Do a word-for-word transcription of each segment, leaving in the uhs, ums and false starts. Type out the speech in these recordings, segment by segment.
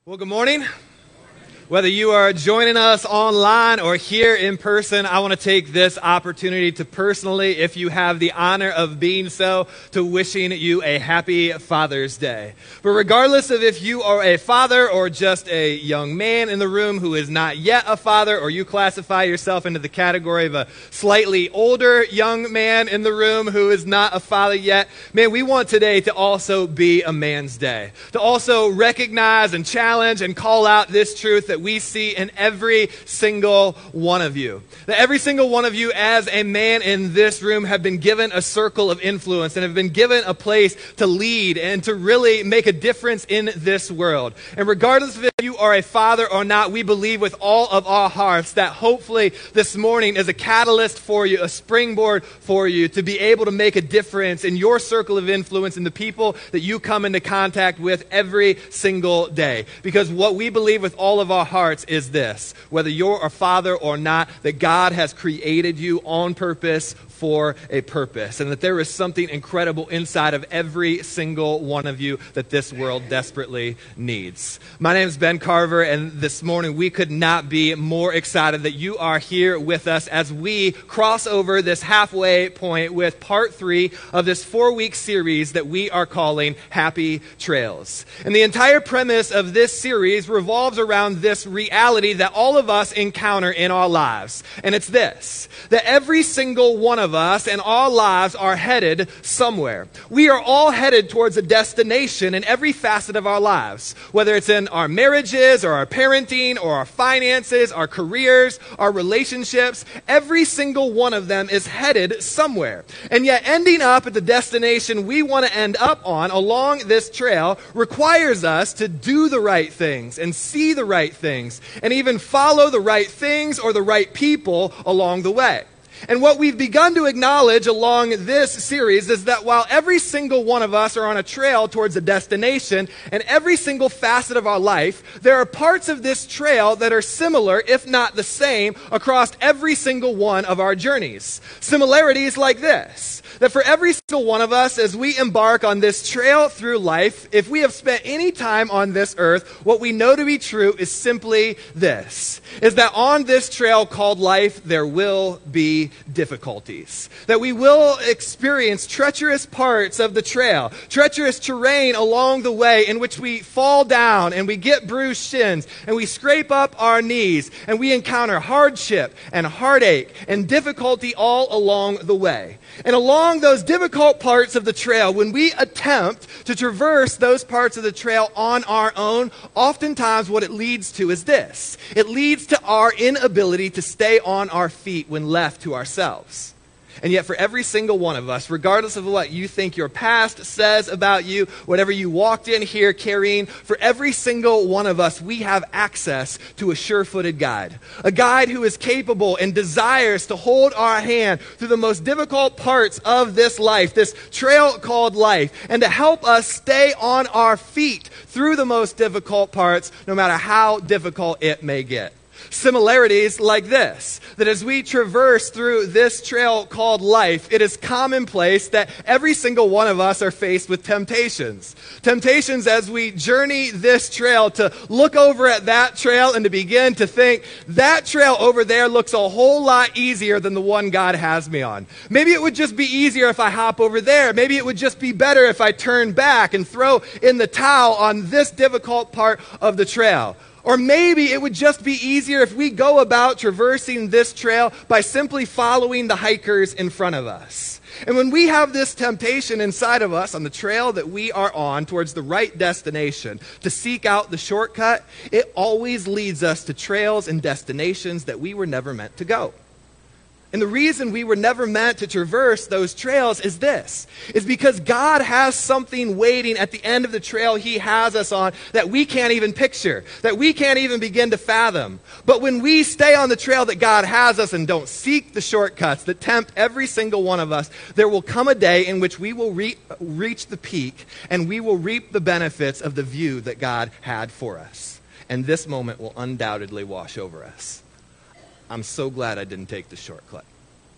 Well, good morning. Whether you are joining us online or here in person, I want to take this opportunity to personally, if you have the honor of being so, to wishing you a happy Father's Day. But regardless of if you are a father or just a young man in the room who is not yet a father, or you classify yourself into the category of a slightly older young man in the room who is not a father yet, man, we want today to also be a man's day. To also recognize and challenge and call out this truth that we see in every single one of you. That every single one of you as a man in this room have been given a circle of influence and have been given a place to lead and to really make a difference in this world. And regardless of if you are a father or not, we believe with all of our hearts that hopefully this morning is a catalyst for you, a springboard for you to be able to make a difference in your circle of influence and the people that you come into contact with every single day. Because what we believe with all of our hearts is this: whether you're a father or not, that God has created you on purpose for a purpose, and that there is something incredible inside of every single one of you that this world desperately needs. My name is Ben Carver, and this morning we could not be more excited that you are here with us as we cross over this halfway point with part three of this four-week series that we are calling Happy Trails. And the entire premise of this series revolves around this reality that all of us encounter in our lives. And it's this: that every single one of us and our lives are headed somewhere. We are all headed towards a destination in every facet of our lives, whether it's in our marriages or our parenting or our finances, our careers, our relationships. Every single one of them is headed somewhere. And yet ending up at the destination we want to end up on along this trail requires us to do the right things and see the right things and even follow the right things or the right people along the way. And what we've begun to acknowledge along this series is that while every single one of us are on a trail towards a destination, and every single facet of our life, there are parts of this trail that are similar, if not the same, across every single one of our journeys. Similarities like this: that for every single one of us, as we embark on this trail through life, if we have spent any time on this earth, what we know to be true is simply this, is that on this trail called life, there will be difficulties. That we will experience treacherous parts of the trail, treacherous terrain along the way in which we fall down and we get bruised shins and we scrape up our knees and we encounter hardship and heartache and difficulty all along the way. And along those difficult parts of the trail, when we attempt to traverse those parts of the trail on our own, oftentimes what it leads to is this: it leads to our inability to stay on our feet when left to ourselves. And yet for every single one of us, regardless of what you think your past says about you, whatever you walked in here carrying, for every single one of us, we have access to a sure-footed guide. A guide who is capable and desires to hold our hand through the most difficult parts of this life, this trail called life, and to help us stay on our feet through the most difficult parts, no matter how difficult it may get. Similarities like this: that as we traverse through this trail called life, it is commonplace that every single one of us are faced with temptations. Temptations as we journey this trail to look over at that trail and to begin to think, that trail over there looks a whole lot easier than the one God has me on. Maybe it would just be easier if I hop over there. Maybe it would just be better if I turn back and throw in the towel on this difficult part of the trail. Or maybe it would just be easier if we go about traversing this trail by simply following the hikers in front of us. And when we have this temptation inside of us on the trail that we are on towards the right destination to seek out the shortcut, it always leads us to trails and destinations that we were never meant to go. And the reason we were never meant to traverse those trails is this, is because God has something waiting at the end of the trail He has us on that we can't even picture, that we can't even begin to fathom. But when we stay on the trail that God has us and don't seek the shortcuts that tempt every single one of us, there will come a day in which we will re- reach the peak and we will reap the benefits of the view that God had for us. And this moment will undoubtedly wash over us. I'm so glad I didn't take the shortcut.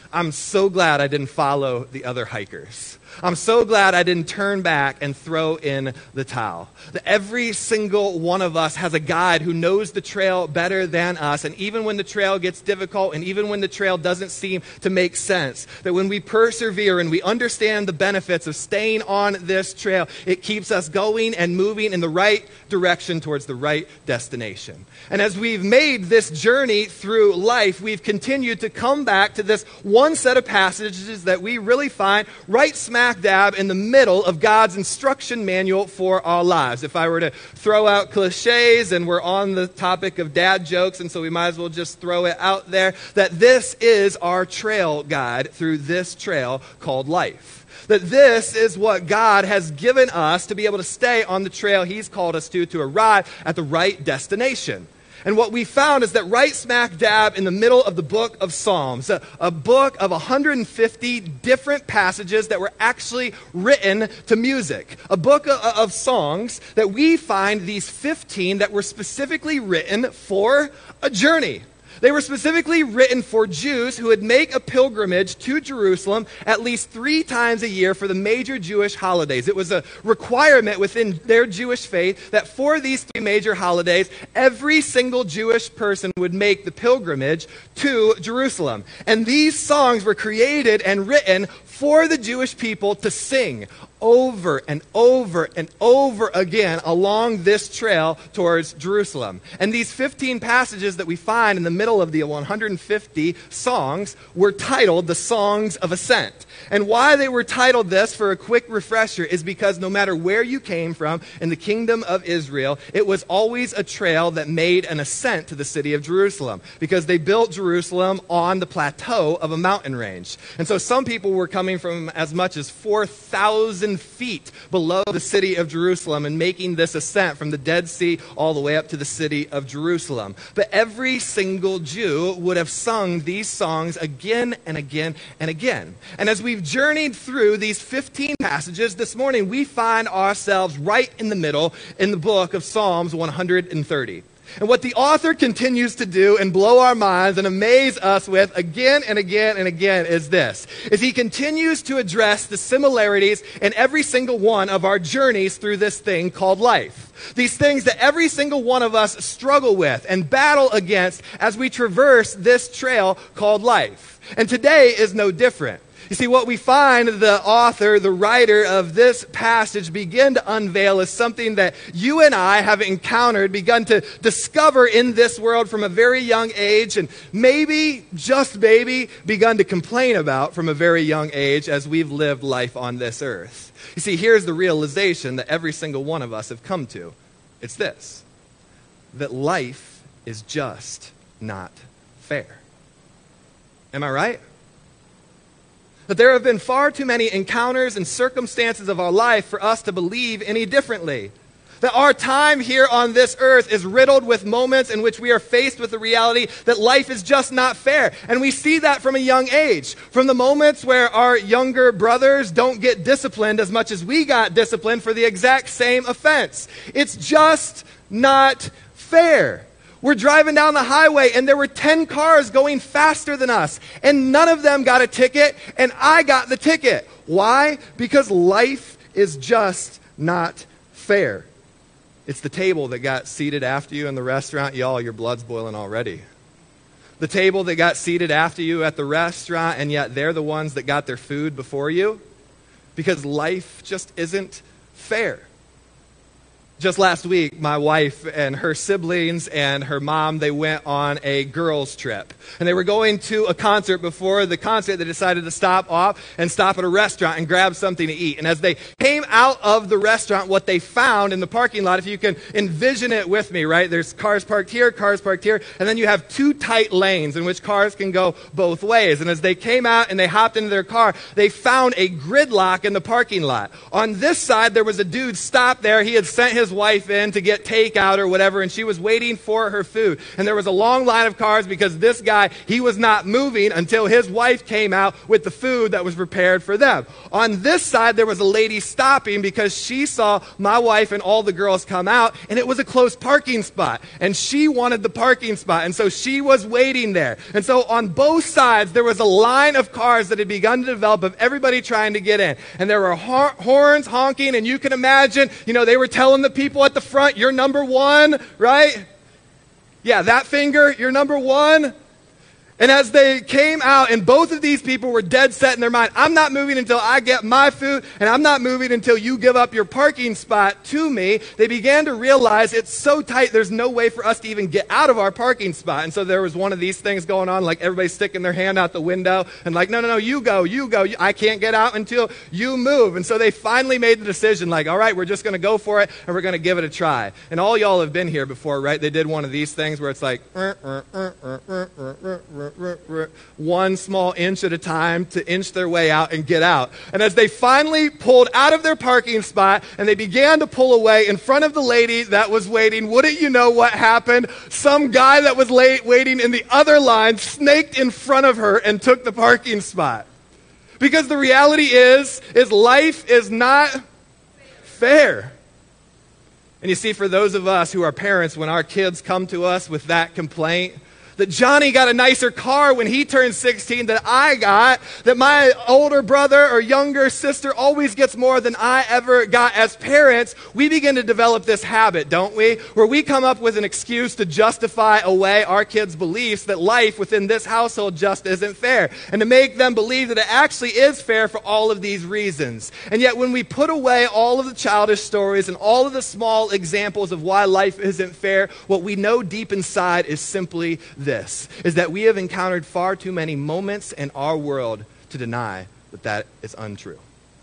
I'm so glad I didn't follow the other hikers. I'm so glad I didn't turn back and throw in the towel. That every single one of us has a guide who knows the trail better than us. And even when the trail gets difficult and even when the trail doesn't seem to make sense, that when we persevere and we understand the benefits of staying on this trail, it keeps us going and moving in the right direction towards the right destination. And as we've made this journey through life, we've continued to come back to this one set of passages that we really find right smack dab in the middle of God's instruction manual for our lives. If I were to throw out cliches, and we're on the topic of dad jokes, and so we might as well just throw it out there, that this is our trail guide through this trail called life. That this is what God has given us to be able to stay on the trail He's called us to, to arrive at the right destination. And what we found is that right smack dab in the middle of the book of Psalms, a, a book of one hundred fifty different passages that were actually written to music, a book of, of songs, that we find these fifteen that were specifically written for a journey. They were specifically written for Jews who would make a pilgrimage to Jerusalem at least three times a year for the major Jewish holidays. It was a requirement within their Jewish faith that for these three major holidays, every single Jewish person would make the pilgrimage to Jerusalem. And these songs were created and written for the Jewish people to sing over and over and over again along this trail towards Jerusalem. And these fifteen passages that we find in the middle of the one hundred fifty songs were titled the Songs of Ascent. And why they were titled this, for a quick refresher, is because no matter where you came from in the kingdom of Israel, it was always a trail that made an ascent to the city of Jerusalem, because they built Jerusalem on the plateau of a mountain range. And so some people were coming from as much as four thousand feet below the city of Jerusalem and making this ascent from the Dead Sea all the way up to the city of Jerusalem. But every single Jew would have sung these songs again and again and again. And as we've journeyed through these fifteen passages this morning, we find ourselves right in the middle in the book of Psalms one hundred thirty. And what the author continues to do and blow our minds and amaze us with again and again and again is this, is he continues to address the similarities in every single one of our journeys through this thing called life. These things that every single one of us struggle with and battle against as we traverse this trail called life. And today is no different. You see, what we find the author, the writer of this passage begin to unveil is something that you and I have encountered, begun to discover in this world from a very young age, and maybe, just maybe, begun to complain about from a very young age as we've lived life on this earth. You see, here's the realization that every single one of us have come to. It's this, that life is just not fair. Am I right? That there have been far too many encounters and circumstances of our life for us to believe any differently. That our time here on this earth is riddled with moments in which we are faced with the reality that life is just not fair. And we see that from a young age. From the moments where our younger brothers don't get disciplined as much as we got disciplined for the exact same offense. It's just not fair. We're driving down the highway and there were ten cars going faster than us. And none of them got a ticket and I got the ticket. Why? Because life is just not fair. It's the table that got seated after you in the restaurant. Y'all, your blood's boiling already. The table that got seated after you at the restaurant, and yet they're the ones that got their food before you. Because life just isn't fair. Just last week, my wife and her siblings and her mom, they went on a girls' trip. And they were going to a concert. Before the concert, they decided to stop off and stop at a restaurant and grab something to eat. And as they came out of the restaurant, what they found in the parking lot, if you can envision it with me, right? There's cars parked here, cars parked here, and then you have two tight lanes in which cars can go both ways. And as they came out and they hopped into their car, they found a gridlock in the parking lot. On this side, there was a dude stopped there. He had sent his his wife in to get takeout or whatever, and she was waiting for her food. And there was a long line of cars because this guy, he was not moving until his wife came out with the food that was prepared for them. On this side, there was a lady stopping because she saw my wife and all the girls come out, and it was a close parking spot. And she wanted the parking spot, and so she was waiting there. And so on both sides, there was a line of cars that had begun to develop of everybody trying to get in. And there were hor- horns honking, and you can imagine, you know, they were telling the people at the front, you're number one, right? Yeah, that finger, you're number one. And as they came out, and both of these people were dead set in their mind, I'm not moving until I get my food, and I'm not moving until you give up your parking spot to me, they began to realize it's so tight, there's no way for us to even get out of our parking spot. And so there was one of these things going on, like everybody sticking their hand out the window, and like, no, no, no, you go, you go. I can't get out until you move. And so they finally made the decision, like, all right, we're just going to go for it, and we're going to give it a try. And all y'all have been here before, right? They did one of these things where it's like, uh, uh, uh, uh, uh, uh, uh, uh. one small inch at a time to inch their way out and get out. And as they finally pulled out of their parking spot and they began to pull away in front of the lady that was waiting, wouldn't you know what happened? Some guy that was late waiting in the other line snaked in front of her and took the parking spot. Because the reality is, is life is not fair. And you see, for those of us who are parents, when our kids come to us with that complaint, that Johnny got a nicer car when he turned sixteen that I got, that my older brother or younger sister always gets more than I ever got. As parents, we begin to develop this habit, don't we? Where we come up with an excuse to justify away our kids' beliefs that life within this household just isn't fair, and to make them believe that it actually is fair for all of these reasons. And yet when we put away all of the childish stories and all of the small examples of why life isn't fair, what we know deep inside is simply this. This, is that we have encountered far too many moments in our world to deny that that is untrue.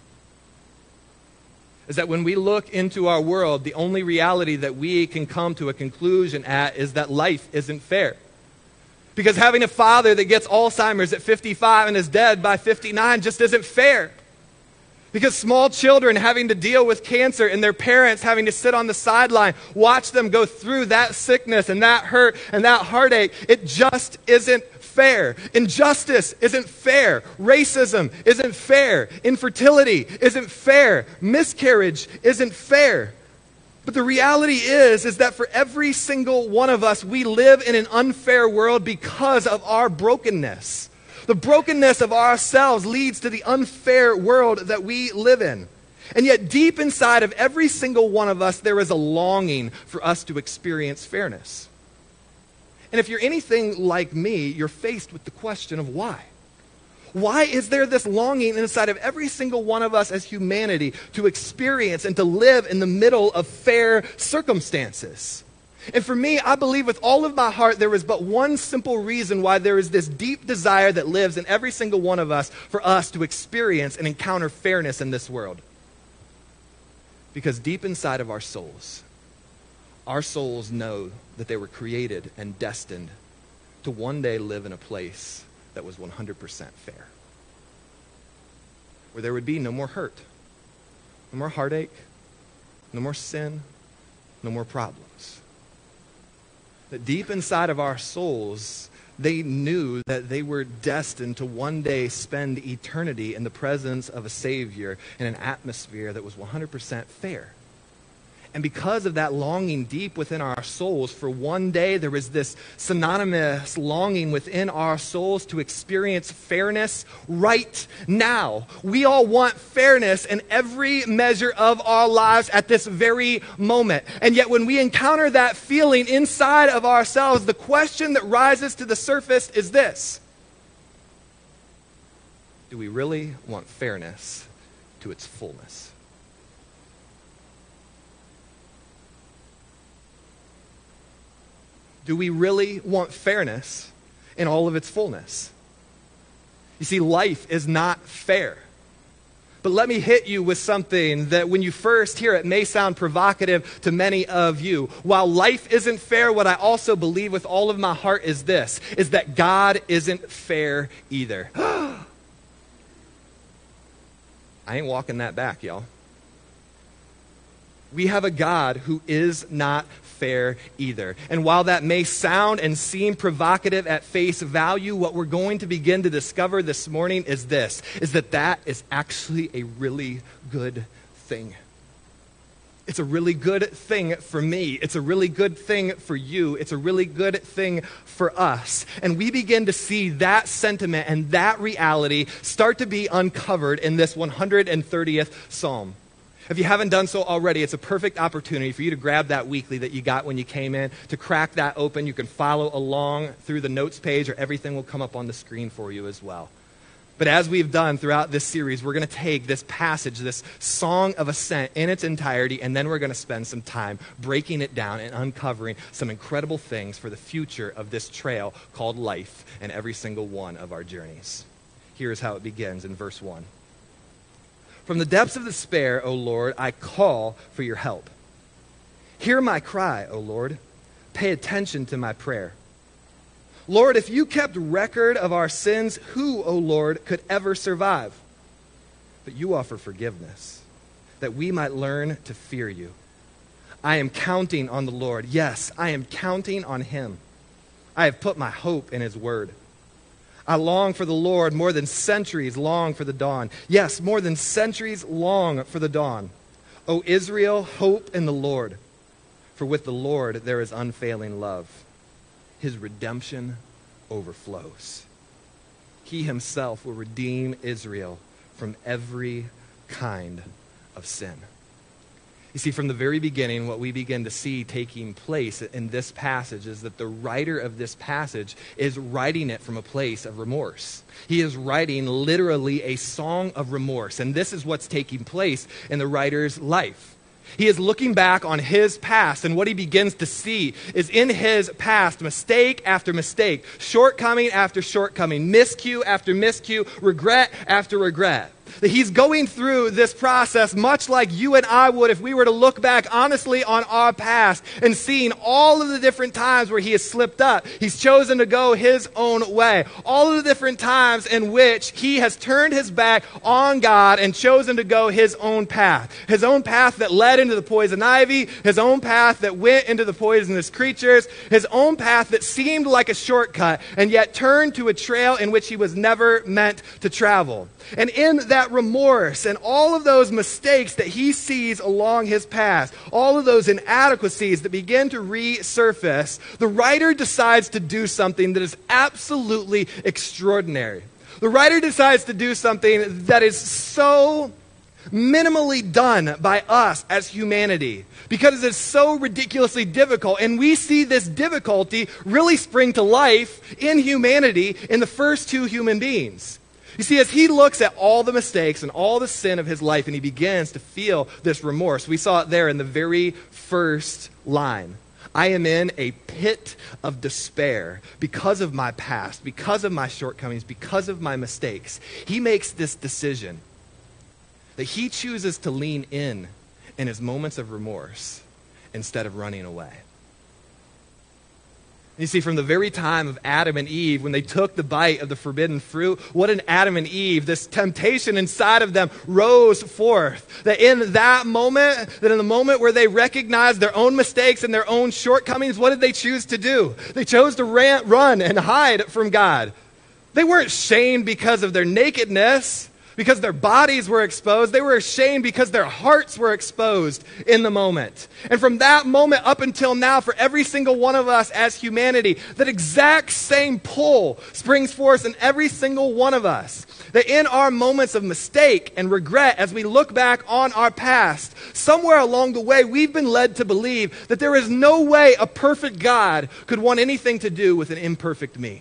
Is that when we look into our world, the only reality that we can come to a conclusion at is that life isn't fair. Because having a father that gets Alzheimer's at fifty-five and is dead by fifty-nine just isn't fair. Because small children having to deal with cancer and their parents having to sit on the sideline, watch them go through that sickness and that hurt and that heartache, it just isn't fair. Injustice isn't fair. Racism isn't fair. Infertility isn't fair. Miscarriage isn't fair. But the reality is, is that for every single one of us, we live in an unfair world because of our brokenness. The brokenness of ourselves leads to the unfair world that we live in. And yet deep inside of every single one of us, there is a longing for us to experience fairness. And if you're anything like me, you're faced with the question of why. Why is there this longing inside of every single one of us as humanity to experience and to live in the middle of fair circumstances? And for me, I believe with all of my heart there is but one simple reason why there is this deep desire that lives in every single one of us for us to experience and encounter fairness in this world. Because deep inside of our souls, our souls know that they were created and destined to one day live in a place that was one hundred percent fair. Where there would be no more hurt, no more heartache, no more sin, no more problems. That deep inside of our souls, they knew that they were destined to one day spend eternity in the presence of a Savior in an atmosphere that was one hundred percent fair. And because of that longing deep within our souls, for one day there is this synonymous longing within our souls to experience fairness right now. We all want fairness in every measure of our lives at this very moment. And yet when we encounter that feeling inside of ourselves, the question that rises to the surface is this: do we really want fairness to its fullness? Do we really want fairness in all of its fullness? You see, life is not fair. But let me hit you with something that when you first hear it may sound provocative to many of you. While life isn't fair, what I also believe with all of my heart is this, is that God isn't fair either. I ain't walking that back, y'all. We have a God who is not fair either. And while that may sound and seem provocative at face value, what we're going to begin to discover this morning is this, is that that is actually a really good thing. It's a really good thing for me. It's a really good thing for you. It's a really good thing for us. And we begin to see that sentiment and that reality start to be uncovered in this one hundred thirtieth Psalm. If you haven't done so already, it's a perfect opportunity for you to grab that weekly that you got when you came in, to crack that open. You can follow along through the notes page, or everything will come up on the screen for you as well. But as we've done throughout this series, we're going to take this passage, this Song of Ascent in its entirety, and then we're going to spend some time breaking it down and uncovering some incredible things for the future of this trail called life and every single one of our journeys. Here's how it begins in verse one. From the depths of despair, O Lord, I call for your help. Hear my cry, O Lord. Pay attention to my prayer. Lord, if you kept record of our sins, who, O Lord, could ever survive? But you offer forgiveness, that we might learn to fear you. I am counting on the Lord. Yes, I am counting on him. I have put my hope in his word. I long for the Lord more than centuries long for the dawn. Yes, more than centuries long for the dawn. O Israel, hope in the Lord. For with the Lord there is unfailing love. His redemption overflows. He himself will redeem Israel from every kind of sin. You see, from the very beginning, what we begin to see taking place in this passage is that the writer of this passage is writing it from a place of remorse. He is writing literally a song of remorse, and this is what's taking place in the writer's life. He is looking back on his past, and what he begins to see is in his past mistake after mistake, shortcoming after shortcoming, miscue after miscue, regret after regret. That he's going through this process much like you and I would if we were to look back honestly on our past and seeing all of the different times where he has slipped up. He's chosen to go his own way. All of the different times in which he has turned his back on God and chosen to go his own path. His own path that led into the poison ivy, his own path that went into the poisonous creatures, his own path that seemed like a shortcut and yet turned to a trail in which he was never meant to travel. And in that remorse and all of those mistakes that he sees along his path, all of those inadequacies that begin to resurface, the writer decides to do something that is absolutely extraordinary. The writer decides to do something that is so minimally done by us as humanity because it's so ridiculously difficult. And we see this difficulty really spring to life in humanity in the first two human beings. You see, as he looks at all the mistakes and all the sin of his life and he begins to feel this remorse, we saw it there in the very first line. I am in a pit of despair because of my past, because of my shortcomings, because of my mistakes. He makes this decision that he chooses to lean in in his moments of remorse instead of running away. You see, from the very time of Adam and Eve, when they took the bite of the forbidden fruit, what in Adam and Eve, this temptation inside of them rose forth. That in that moment, that in the moment where they recognized their own mistakes and their own shortcomings, what did they choose to do? They chose to ran, run and hide from God. They weren't shamed because of their nakedness, because their bodies were exposed. They were ashamed because their hearts were exposed in the moment. And from that moment up until now, for every single one of us as humanity, that exact same pull springs forth in every single one of us. That in our moments of mistake and regret, as we look back on our past, somewhere along the way, we've been led to believe that there is no way a perfect God could want anything to do with an imperfect me.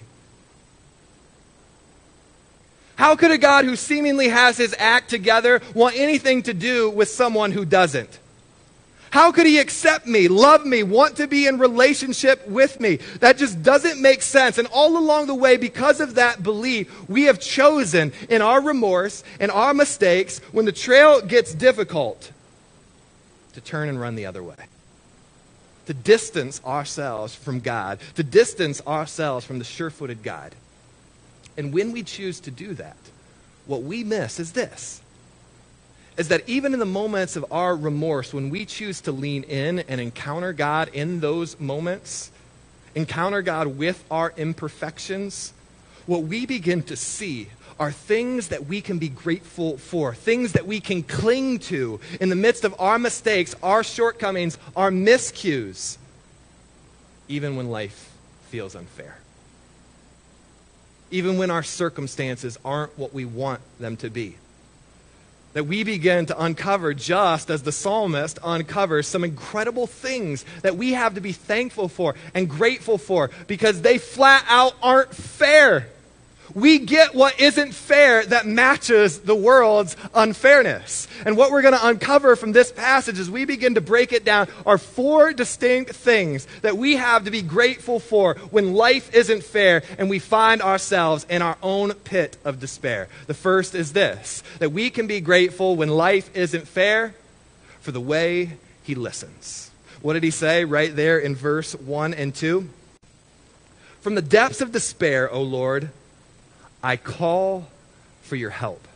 How could a God who seemingly has his act together want anything to do with someone who doesn't? How could he accept me, love me, want to be in relationship with me? That just doesn't make sense. And all along the way, because of that belief, we have chosen in our remorse and our mistakes, when the trail gets difficult, to turn and run the other way. To distance ourselves from God, to distance ourselves from the sure-footed God. And when we choose to do that, what we miss is this, is that even in the moments of our remorse, when we choose to lean in and encounter God in those moments, encounter God with our imperfections, what we begin to see are things that we can be grateful for, things that we can cling to in the midst of our mistakes, our shortcomings, our miscues, even when life feels unfair. Even when our circumstances aren't what we want them to be. That we begin to uncover, just as the psalmist uncovers, some incredible things that we have to be thankful for and grateful for because they flat out aren't fair. We get what isn't fair that matches the world's unfairness. And what we're going to uncover from this passage as we begin to break it down are four distinct things that we have to be grateful for when life isn't fair and we find ourselves in our own pit of despair. The first is this, that we can be grateful when life isn't fair for the way he listens. What did he say right there in verse one and two? From the depths of despair, O Lord, I call for your help.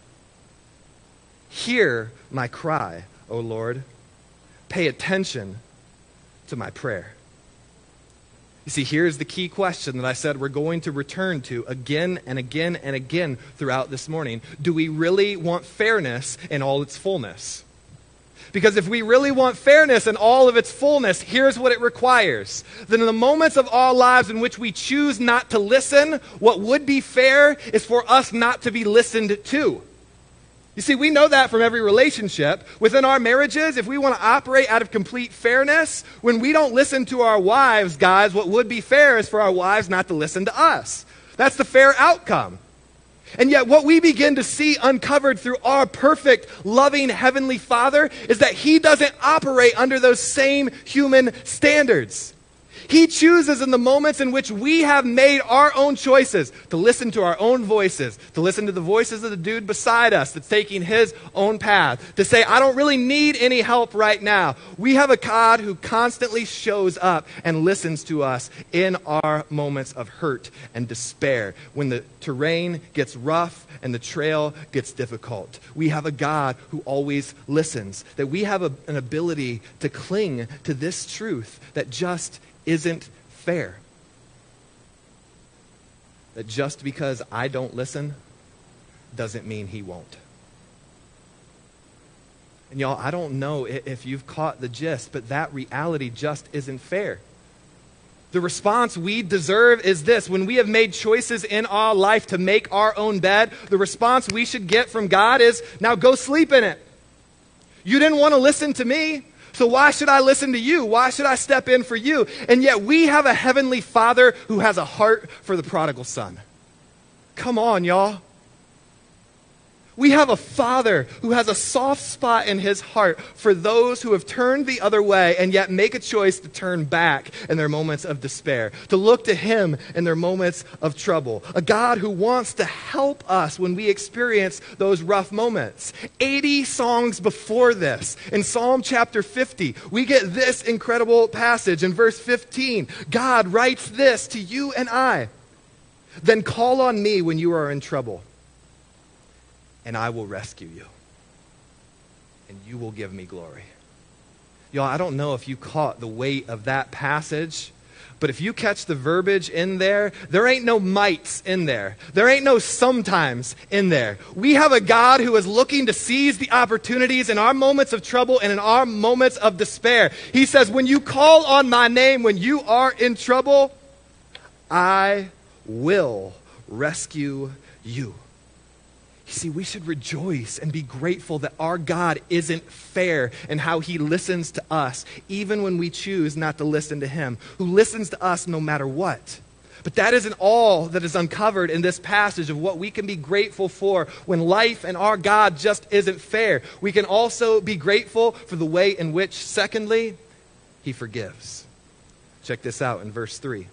Hear my cry, O Lord. Pay attention to my prayer. You see, here's the key question that I said we're going to return to again and again and again throughout this morning. Do we really want fairness in all its fullness? Because if we really want fairness in all of its fullness, here's what it requires. That in the moments of our lives in which we choose not to listen, what would be fair is for us not to be listened to. You see, we know that from every relationship. Within our marriages, if we want to operate out of complete fairness, when we don't listen to our wives, guys, what would be fair is for our wives not to listen to us. That's the fair outcome. And yet what we begin to see uncovered through our perfect, loving Heavenly Father is that He doesn't operate under those same human standards. He chooses in the moments in which we have made our own choices to listen to our own voices, to listen to the voices of the dude beside us that's taking his own path, to say, I don't really need any help right now. We have a God who constantly shows up and listens to us in our moments of hurt and despair, when the terrain gets rough and the trail gets difficult. We have a God who always listens, that we have a, an ability to cling to this truth that just isn't fair. That just because I don't listen doesn't mean He won't. And y'all, I don't know if you've caught the gist, but that reality just isn't fair. The response we deserve is this. When we have made choices in our life to make our own bed, the response we should get from God is, now go sleep in it. You didn't want to listen to me, so why should I listen to you? Why should I step in for you? And yet we have a Heavenly Father who has a heart for the prodigal son. Come on, y'all. We have a Father who has a soft spot in His heart for those who have turned the other way and yet make a choice to turn back in their moments of despair, to look to Him in their moments of trouble. A God who wants to help us when we experience those rough moments. eighty songs before this, in Psalm chapter fifty, we get this incredible passage in verse fifteen. God writes this to you and I. Then call on me when you are in trouble, and I will rescue you, and you will give me glory. Y'all, I don't know if you caught the weight of that passage, but if you catch the verbiage in there, there ain't no mights in there. There ain't no sometimes in there. We have a God who is looking to seize the opportunities in our moments of trouble and in our moments of despair. He says, when you call on my name, when you are in trouble, I will rescue you. You see, we should rejoice and be grateful that our God isn't fair in how He listens to us, even when we choose not to listen to Him, who listens to us no matter what. But that isn't all that is uncovered in this passage of what we can be grateful for when life and our God just isn't fair. We can also be grateful for the way in which, secondly, He forgives. Check this out in verse three.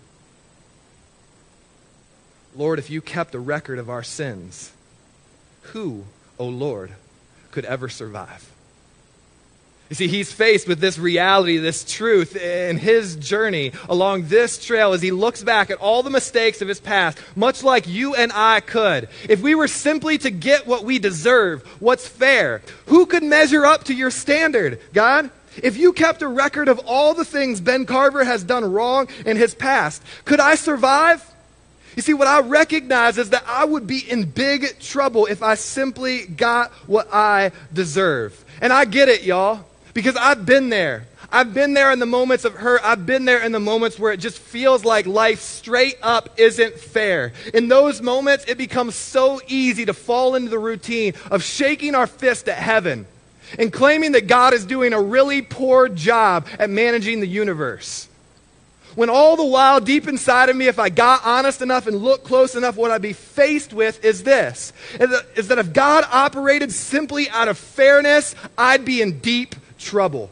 Lord, if you kept a record of our sins, who, O Lord, could ever survive? You see, he's faced with this reality, this truth in his journey along this trail as he looks back at all the mistakes of his past, much like you and I could. If we were simply to get what we deserve, what's fair, who could measure up to your standard, God? If you kept a record of all the things Ben Carver has done wrong in his past, could I survive? You see, what I recognize is that I would be in big trouble if I simply got what I deserve. And I get it, y'all. Because I've been there. I've been there in the moments of hurt. I've been there in the moments where it just feels like life straight up isn't fair. In those moments, it becomes so easy to fall into the routine of shaking our fist at heaven and claiming that God is doing a really poor job at managing the universe. When all the while, deep inside of me, if I got honest enough and looked close enough, what I'd be faced with is this, is that if God operated simply out of fairness, I'd be in deep trouble.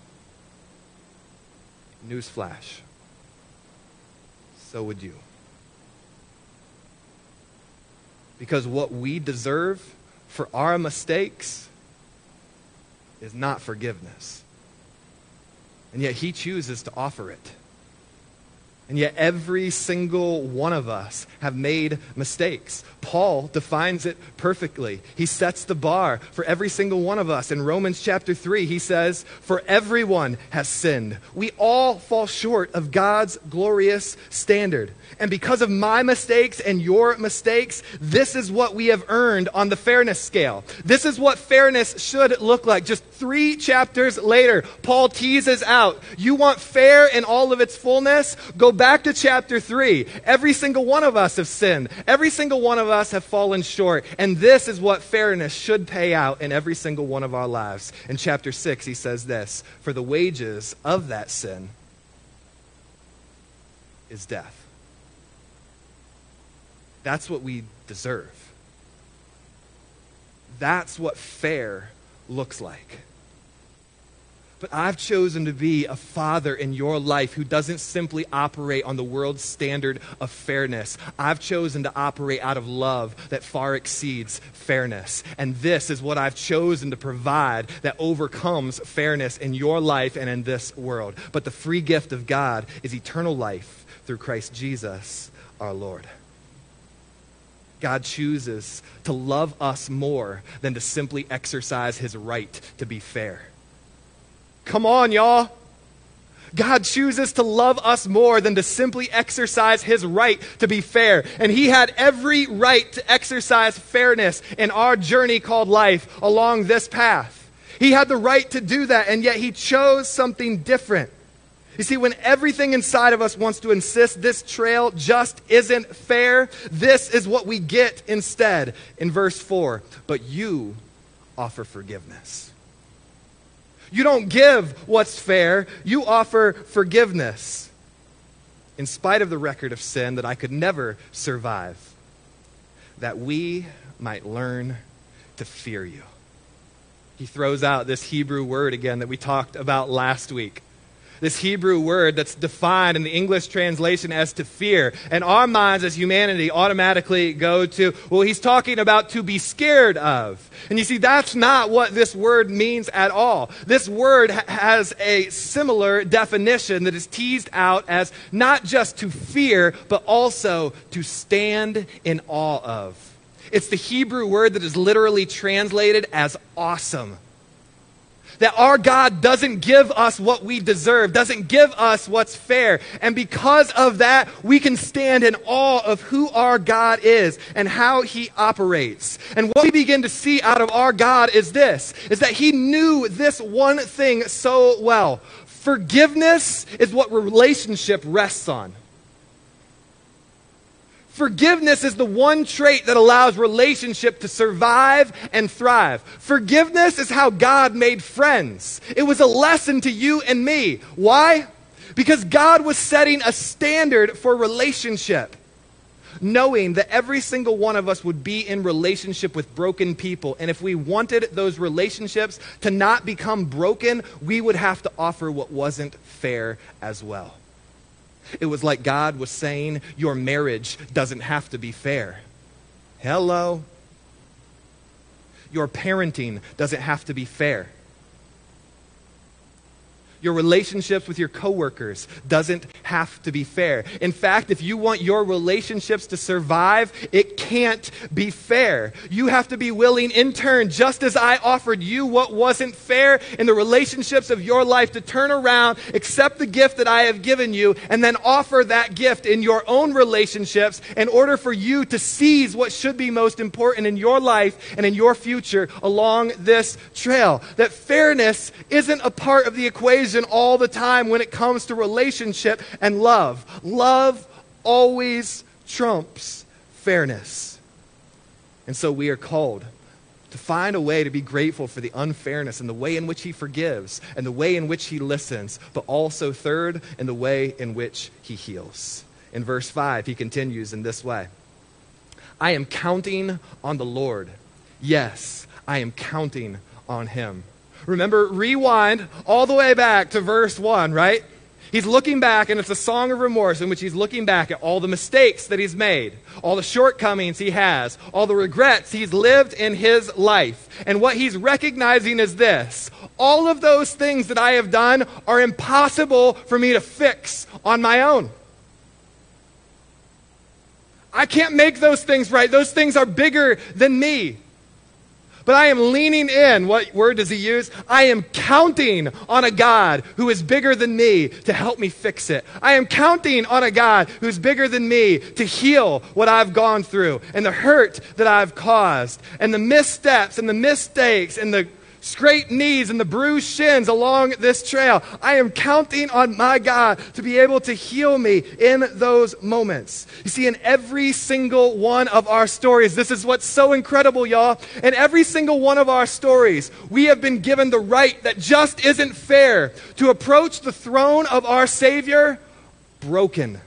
Newsflash. So would you. Because what we deserve for our mistakes is not forgiveness. And yet he chooses to offer it. And yet every single one of us have made mistakes. Paul defines it perfectly. He sets the bar for every single one of us. In Romans chapter three, he says, "For everyone has sinned. We all fall short of God's glorious standard. And because of my mistakes and your mistakes, this is what we have earned on the fairness scale. This is what fairness should look like." Just three chapters later, Paul teases out, you want fair in all of its fullness? Go back to chapter three. Every single one of us have sinned. Every single one of us have fallen short. And this is what fairness should pay out in every single one of our lives. In chapter six, he says this, "For the wages of that sin is death." That's what we deserve. That's what fair looks like. But I've chosen to be a father in your life who doesn't simply operate on the world's standard of fairness. I've chosen to operate out of love that far exceeds fairness. And this is what I've chosen to provide that overcomes fairness in your life and in this world. But the free gift of God is eternal life through Christ Jesus our Lord. God chooses to love us more than to simply exercise his right to be fair. Come on, y'all. God chooses to love us more than to simply exercise his right to be fair. And he had every right to exercise fairness in our journey called life along this path. He had the right to do that, and yet he chose something different. You see, when everything inside of us wants to insist this trail just isn't fair, this is what we get instead in verse four. But you offer forgiveness. You don't give what's fair. You offer forgiveness. In spite of the record of sin that I could never survive, that we might learn to fear you. He throws out this Hebrew word again that we talked about last week. This Hebrew word that's defined in the English translation as to fear. And our minds as humanity automatically go to, well, he's talking about to be scared of. And you see, that's not what this word means at all. This word ha- has a similar definition that is teased out as not just to fear, but also to stand in awe of. It's the Hebrew word that is literally translated as awesome. That our God doesn't give us what we deserve, doesn't give us what's fair. And because of that, we can stand in awe of who our God is and how he operates. And what we begin to see out of our God is this, is that he knew this one thing so well. Forgiveness is what relationship rests on. Forgiveness is the one trait that allows relationship to survive and thrive. Forgiveness is how God made friends. It was a lesson to you and me. Why? Because God was setting a standard for relationship, knowing that every single one of us would be in relationship with broken people. And if we wanted those relationships to not become broken, we would have to offer what wasn't fair as well. It was like God was saying, your marriage doesn't have to be fair. Hello. Your parenting doesn't have to be fair. Your relationships with your coworkers doesn't have to be fair. In fact, if you want your relationships to survive, it can't be fair. You have to be willing in turn, just as I offered you what wasn't fair in the relationships of your life, to turn around, accept the gift that I have given you, and then offer that gift in your own relationships in order for you to seize what should be most important in your life and in your future along this trail. That fairness isn't a part of the equation all the time when it comes to relationship and love. Love always trumps fairness. And so we are called to find a way to be grateful for the unfairness and the way in which he forgives and the way in which he listens, but also third, in the way in which he heals. In verse five, he continues in this way. I am counting on the Lord. Yes, I am counting on him. Remember, rewind all the way back to verse one, right? He's looking back, and it's a song of remorse in which he's looking back at all the mistakes that he's made, all the shortcomings he has, all the regrets he's lived in his life. And what he's recognizing is this: all of those things that I have done are impossible for me to fix on my own. I can't make those things right. Those things are bigger than me. But I am leaning in. What word does he use? I am counting on a God who is bigger than me to help me fix it. I am counting on a God who's bigger than me to heal what I've gone through and the hurt that I've caused and the missteps and the mistakes and the scraped knees and the bruised shins along this trail. I am counting on my God to be able to heal me in those moments. You see, in every single one of our stories, this is what's so incredible, y'all. In every single one of our stories, we have been given the right that just isn't fair to approach the throne of our Savior broken.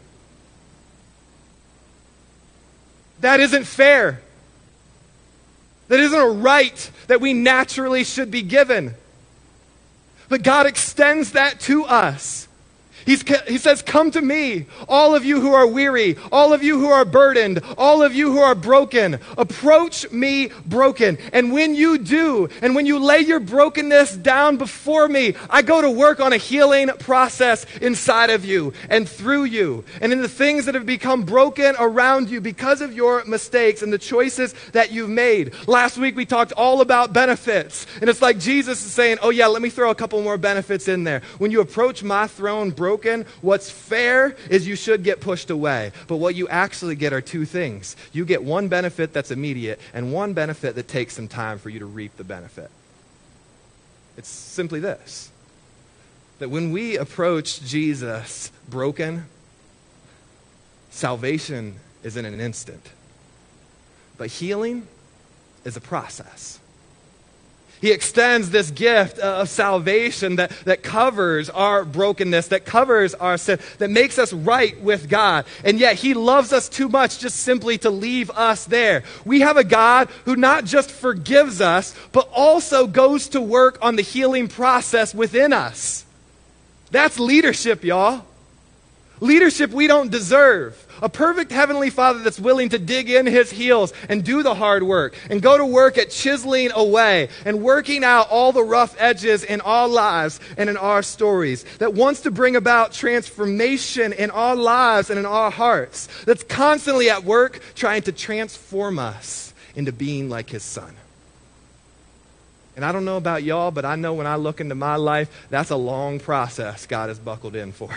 That isn't fair. That isn't a right that we naturally should be given. But God extends that to us. He's, he says, come to me, all of you who are weary, all of you who are burdened, all of you who are broken. Approach me broken. And when you do, and when you lay your brokenness down before me, I go to work on a healing process inside of you and through you and in the things that have become broken around you because of your mistakes and the choices that you've made. Last week we talked all about benefits. And it's like Jesus is saying, oh yeah, let me throw a couple more benefits in there. When you approach my throne broken, what's fair is you should get pushed away. But what you actually get are two things. You get one benefit that's immediate and one benefit that takes some time for you to reap the benefit. It's simply this: that when we approach Jesus broken, salvation is in an instant. But healing is a process. He extends this gift of salvation that, that covers our brokenness, that covers our sin, that makes us right with God. And yet he loves us too much just simply to leave us there. We have a God who not just forgives us, but also goes to work on the healing process within us. That's leadership, y'all. Leadership we don't deserve. A perfect heavenly Father that's willing to dig in his heels and do the hard work and go to work at chiseling away and working out all the rough edges in our lives and in our stories, that wants to bring about transformation in our lives and in our hearts, that's constantly at work trying to transform us into being like his Son. And I don't know about y'all, but I know when I look into my life, that's a long process God has buckled in for.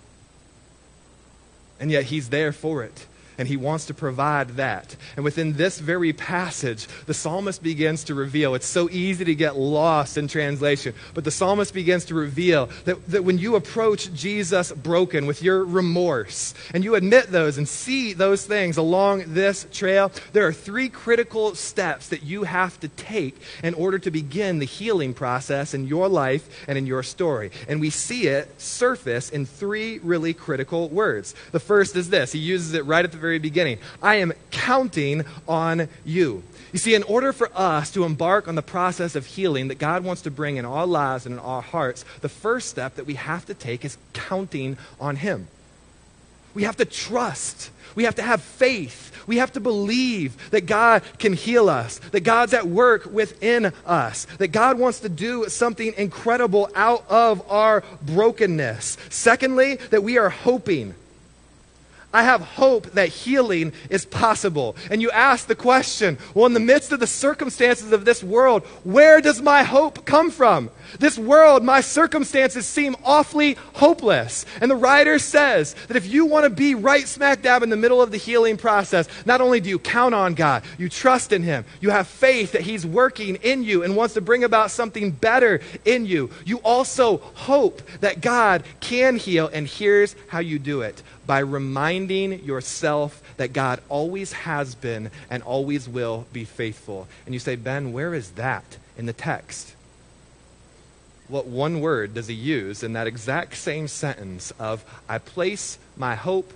And yet he's there for it. And he wants to provide that. And within this very passage, the psalmist begins to reveal. It's so easy to get lost in translation. But the psalmist begins to reveal that, that when you approach Jesus broken with your remorse, and you admit those and see those things along this trail, there are three critical steps that you have to take in order to begin the healing process in your life and in your story. And we see it surface in three really critical words. The first is this. He uses it right at the very beginning. I am counting on you. You see, in order for us to embark on the process of healing that God wants to bring in our lives and in our hearts, the first step that we have to take is counting on him. We have to trust. We have to have faith. We have to believe that God can heal us, that God's at work within us, that God wants to do something incredible out of our brokenness. Secondly, that we are hoping. I have hope that healing is possible. And you ask the question, well, in the midst of the circumstances of this world, where does my hope come from? This world, my circumstances seem awfully hopeless. And the writer says that if you want to be right smack dab in the middle of the healing process, not only do you count on God, you trust in Him, you have faith that He's working in you and wants to bring about something better in you, you also hope that God can heal. And here's how you do it: by reminding yourself that God always has been and always will be faithful. And you say, Ben, where is that in the text? What one word does he use in that exact same sentence of, I place my hope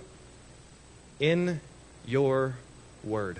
in your word?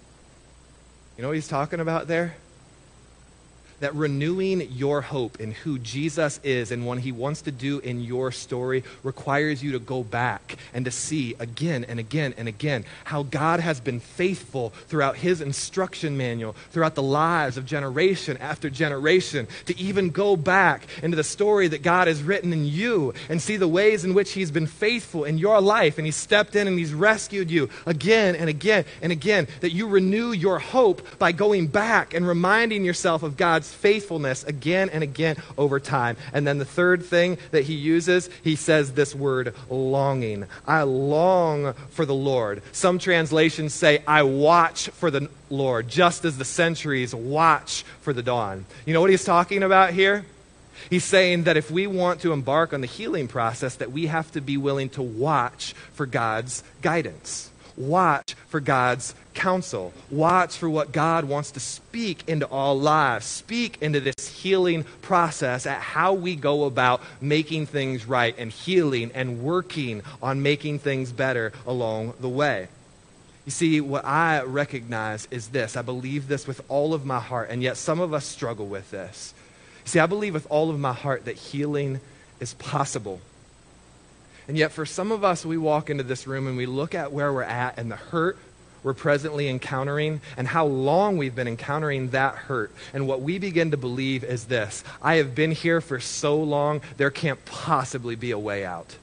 You know what he's talking about there? That renewing your hope in who Jesus is and what He wants to do in your story requires you to go back and to see again and again and again how God has been faithful throughout His instruction manual, throughout the lives of generation after generation, to even go back into the story that God has written in you and see the ways in which He's been faithful in your life, and He stepped in and He's rescued you again and again and again. That you renew your hope by going back and reminding yourself of God's faithfulness again and again over time. And then the third thing that he uses, he says this word, longing. I long for the Lord. Some translations say, I watch for the Lord, just as the centuries watch for the dawn. You know what he's talking about here? He's saying that if we want to embark on the healing process, that we have to be willing to watch for God's guidance. Watch for God's counsel. Watch for what God wants to speak into all lives. Speak into this healing process at how we go about making things right and healing and working on making things better along the way. You see, what I recognize is this. I believe this with all of my heart, and yet some of us struggle with this. You see, I believe with all of my heart that healing is possible. And yet for some of us, we walk into this room and we look at where we're at and the hurt we're presently encountering and how long we've been encountering that hurt. And what we begin to believe is this: I have been here for so long, there can't possibly be a way out.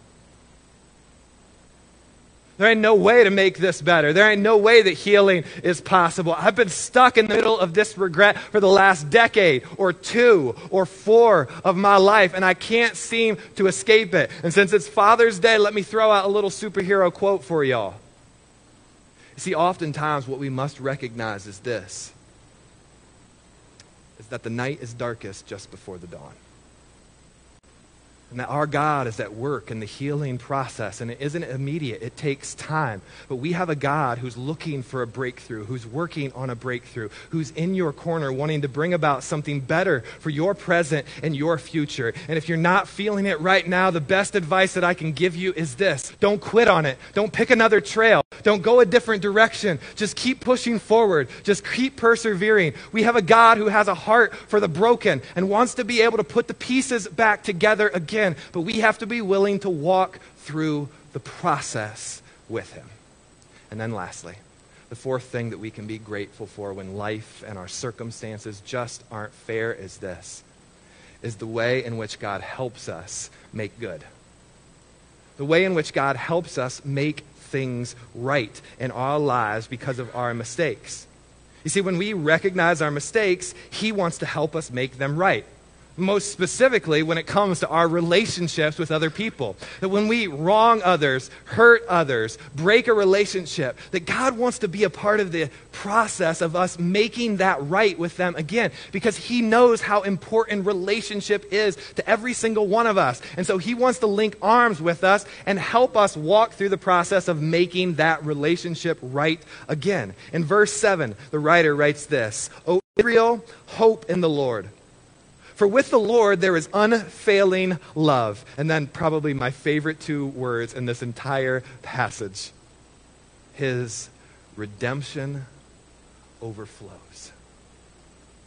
There ain't no way to make this better. There ain't no way that healing is possible. I've been stuck in the middle of this regret for the last decade or two or four of my life, and I can't seem to escape it. And since it's Father's Day, let me throw out a little superhero quote for y'all. You see, oftentimes what we must recognize is this, is that the night is darkest just before the dawn. And that our God is at work in the healing process, and it isn't immediate. It takes time. But we have a God who's looking for a breakthrough, who's working on a breakthrough, who's in your corner wanting to bring about something better for your present and your future. And if you're not feeling it right now, the best advice that I can give you is this: don't quit on it. Don't pick another trail. Don't go a different direction. Just keep pushing forward. Just keep persevering. We have a God who has a heart for the broken and wants to be able to put the pieces back together again. But we have to be willing to walk through the process with Him. And then lastly, the fourth thing that we can be grateful for when life and our circumstances just aren't fair is this, is the way in which God helps us make good. The way in which God helps us make things right in our lives because of our mistakes. You see, when we recognize our mistakes, He wants to help us make them right. Most specifically when it comes to our relationships with other people. That when we wrong others, hurt others, break a relationship, that God wants to be a part of the process of us making that right with them again, because He knows how important relationship is to every single one of us. And so He wants to link arms with us and help us walk through the process of making that relationship right again. In verse seven, the writer writes this: O Israel, hope in the Lord. For with the Lord there is unfailing love. And then probably my favorite two words in this entire passage: His redemption overflows.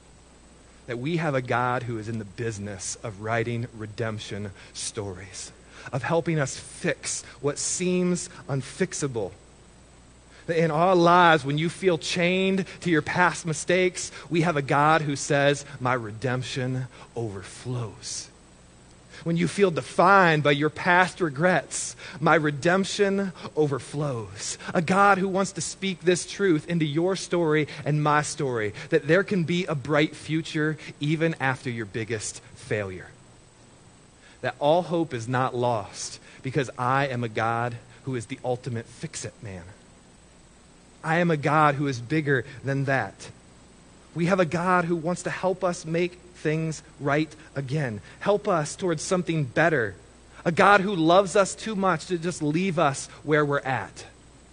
That we have a God who is in the business of writing redemption stories. of helping us fix what seems unfixable. In our lives, when you feel chained to your past mistakes, we have a God who says, my redemption overflows. When you feel defined by your past regrets, my redemption overflows. A God who wants to speak this truth into your story and my story, that there can be a bright future even after your biggest failure. That all hope is not lost because I am a God who is the ultimate fix-it man. I am a God who is bigger than that. We have a God who wants to help us make things right again. Help us towards something better. A God who loves us too much to just leave us where we're at.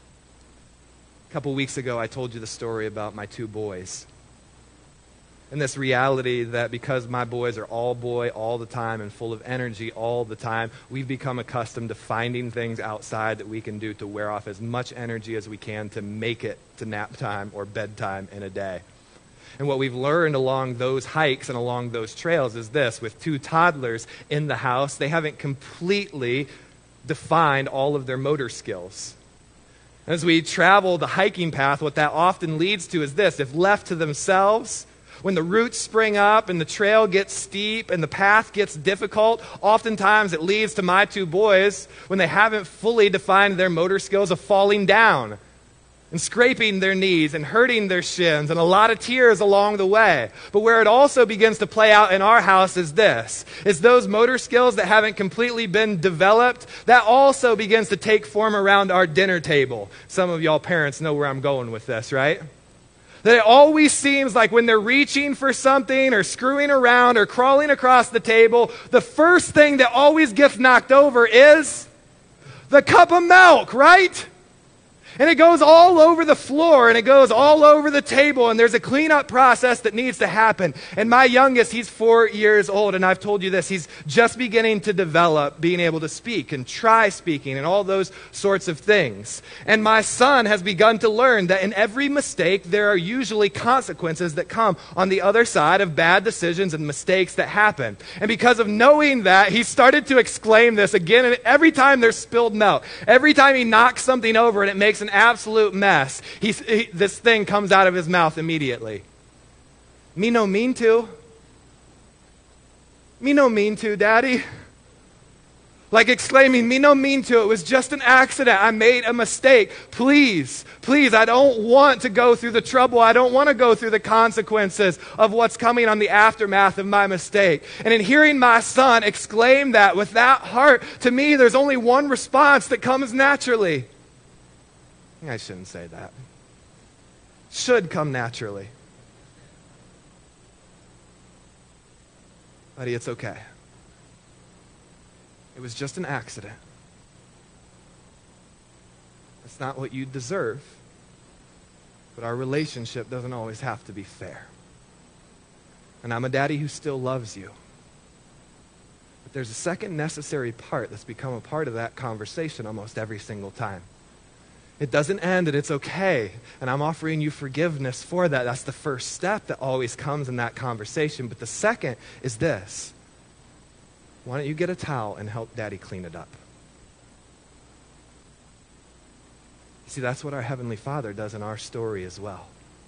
A couple weeks ago, I told you the story about my two boys. And this reality that because my boys are all boy all the time and full of energy all the time, we've become accustomed to finding things outside that we can do to wear off as much energy as we can to make it to nap time or bedtime in a day. And what we've learned along those hikes and along those trails is this: with two toddlers in the house, they haven't completely defined all of their motor skills. As we travel the hiking path, what that often leads to is this: if left to themselves, when the roots spring up and the trail gets steep and the path gets difficult, oftentimes it leads to my two boys, when they haven't fully defined their motor skills, of falling down and scraping their knees and hurting their shins and a lot of tears along the way. But where it also begins to play out in our house is this: is those motor skills that haven't completely been developed, that also begins to take form around our dinner table. Some of y'all parents know where I'm going with this, right? That it always seems like when they're reaching for something or screwing around or crawling across the table, the first thing that always gets knocked over is the cup of milk, right? And it goes all over the floor, and it goes all over the table, and there's a cleanup process that needs to happen. And my youngest, he's four years old, and I've told you this, he's just beginning to develop being able to speak and try speaking and all those sorts of things. And my son has begun to learn that in every mistake, there are usually consequences that come on the other side of bad decisions and mistakes that happen. And because of knowing that, he started to exclaim this again and every time there's spilled milk. Every time he knocks something over and it makes an absolute mess, He's, he, this thing comes out of his mouth immediately. Me no mean to. Me no mean to, Daddy. Like exclaiming, me no mean to. It was just an accident. I made a mistake. Please, please, I don't want to go through the trouble. I don't want to go through the consequences of what's coming on the aftermath of my mistake. And in hearing my son exclaim that with that heart, to me, there's only one response that comes naturally. I shouldn't say that. Should come naturally. Buddy, it's okay. It was just an accident. It's not what you deserve. But our relationship doesn't always have to be fair. And I'm a daddy who still loves you. But there's a second necessary part that's become a part of that conversation almost every single time. It doesn't end and it's okay. And I'm offering you forgiveness for that. That's the first step that always comes in that conversation. But the second is this: why don't you get a towel and help Daddy clean it up? See, that's what our Heavenly Father does in our story as well.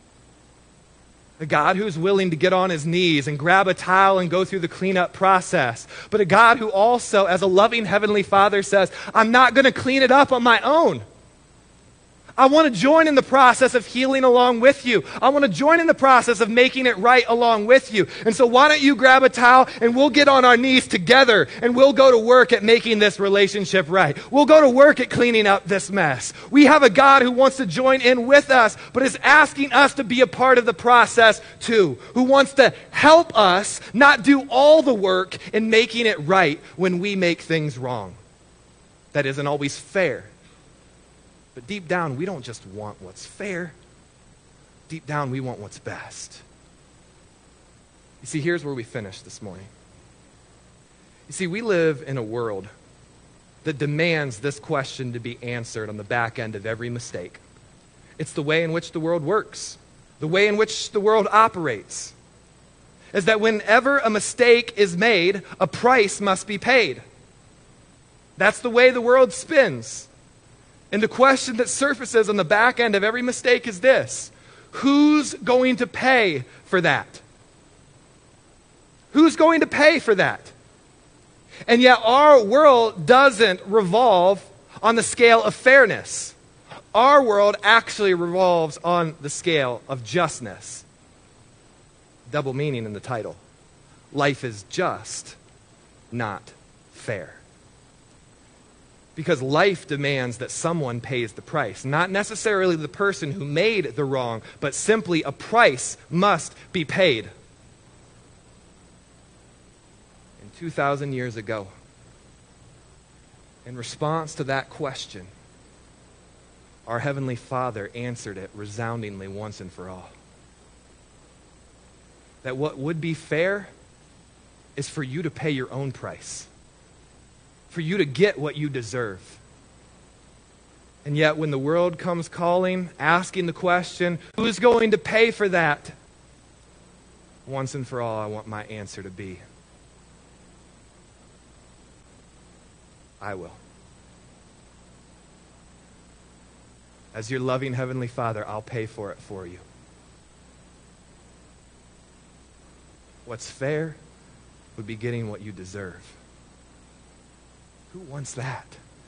A God who's willing to get on his knees and grab a towel and go through the cleanup process. But a God who also, as a loving Heavenly Father, says, I'm not going to clean it up on my own. I want to join in the process of healing along with you. I want to join in the process of making it right along with you. And so why don't you grab a towel and we'll get on our knees together and we'll go to work at making this relationship right. We'll go to work at cleaning up this mess. We have a God who wants to join in with us, but is asking us to be a part of the process too. Who wants to help us not do all the work in making it right when we make things wrong. That isn't always fair. But deep down, we don't just want what's fair. Deep down, we want what's best. You see, here's where we finish this morning. You see, we live in a world that demands this question to be answered on the back end of every mistake. It's the way in which the world works, the way in which the world operates, is that whenever a mistake is made, a price must be paid. That's the way the world spins. And the question that surfaces on the back end of every mistake is this: who's going to pay for that? Who's going to pay for that? And yet our world doesn't revolve on the scale of fairness. Our world actually revolves on the scale of justness. Double meaning in the title. Life is just, not fair. Because life demands that someone pays the price. Not necessarily the person who made the wrong, but simply a price must be paid. And two thousand years ago, in response to that question, our Heavenly Father answered it resoundingly once and for all. That what would be fair is for you to pay your own price. For you to get what you deserve. And yet when the world comes calling, asking the question, who's going to pay for that? Once and for all, I want my answer to be, I will. As your loving Heavenly Father, I'll pay for it for you. What's fair would be getting what you deserve. Who wants that?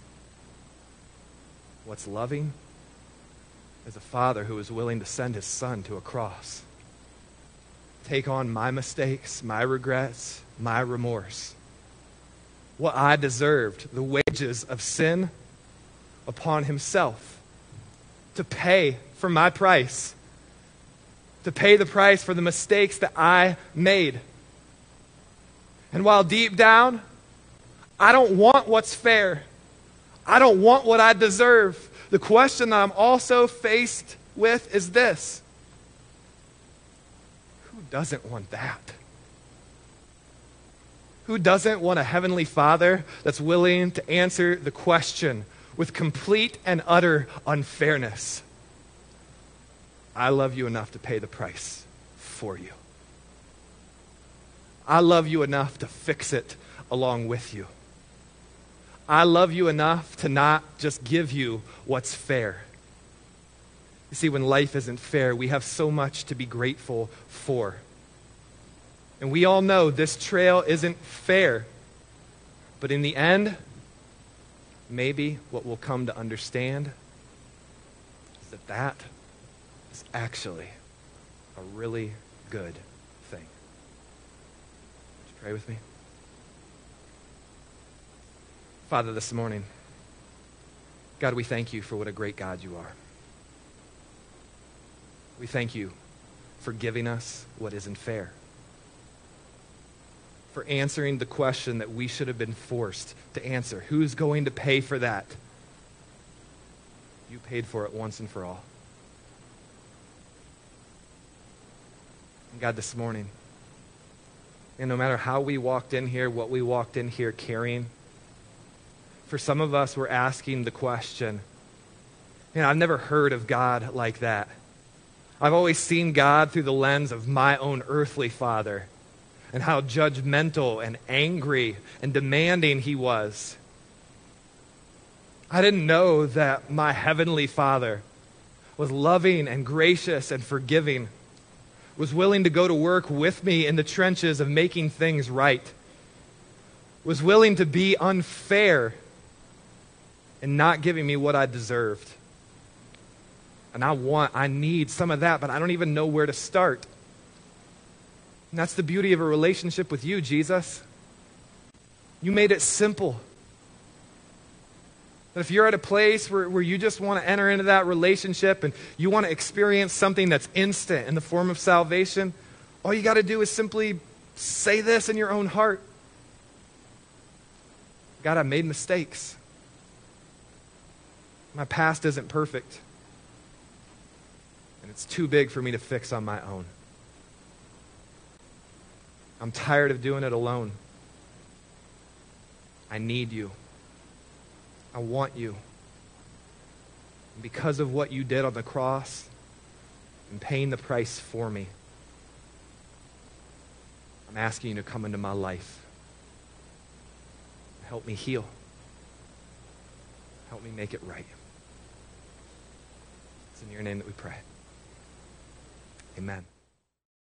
What's loving is a father who is willing to send his son to a cross. Take on my mistakes, my regrets, my remorse. What I deserved, the wages of sin, upon himself. To pay for my price. To pay the price for the mistakes that I made. And while deep down, I don't want what's fair. I don't want what I deserve. The question that I'm also faced with is this: who doesn't want that? Who doesn't want a Heavenly Father that's willing to answer the question with complete and utter unfairness? I love you enough to pay the price for you. I love you enough to fix it along with you. I love you enough to not just give you what's fair. You see, when life isn't fair, we have so much to be grateful for. And we all know this trail isn't fair. But in the end, maybe what we'll come to understand is that that is actually a really good thing. Would you pray with me? Father, this morning, God, we thank you for what a great God you are. We thank you for giving us what isn't fair. For answering the question that we should have been forced to answer. Who's going to pay for that? You paid for it once and for all. And God, this morning, and no matter how we walked in here, what we walked in here carrying, for some of us, we're asking the question, you know, I've never heard of God like that. I've always seen God through the lens of my own earthly father and how judgmental and angry and demanding he was. I didn't know that my heavenly Father was loving and gracious and forgiving, was willing to go to work with me in the trenches of making things right, was willing to be unfair and not giving me what I deserved. And I want, I need some of that, but I don't even know where to start. And that's the beauty of a relationship with you, Jesus. You made it simple. That if you're at a place where, where you just want to enter into that relationship and you want to experience something that's instant in the form of salvation, all you got to do is simply say this in your own heart. God, I made mistakes. My past isn't perfect. And it's too big for me to fix on my own. I'm tired of doing it alone. I need you. I want you. And because of what you did on the cross and paying the price for me, I'm asking you to come into my life. Help me heal. Help me make it right. It's in your name that we pray. Amen.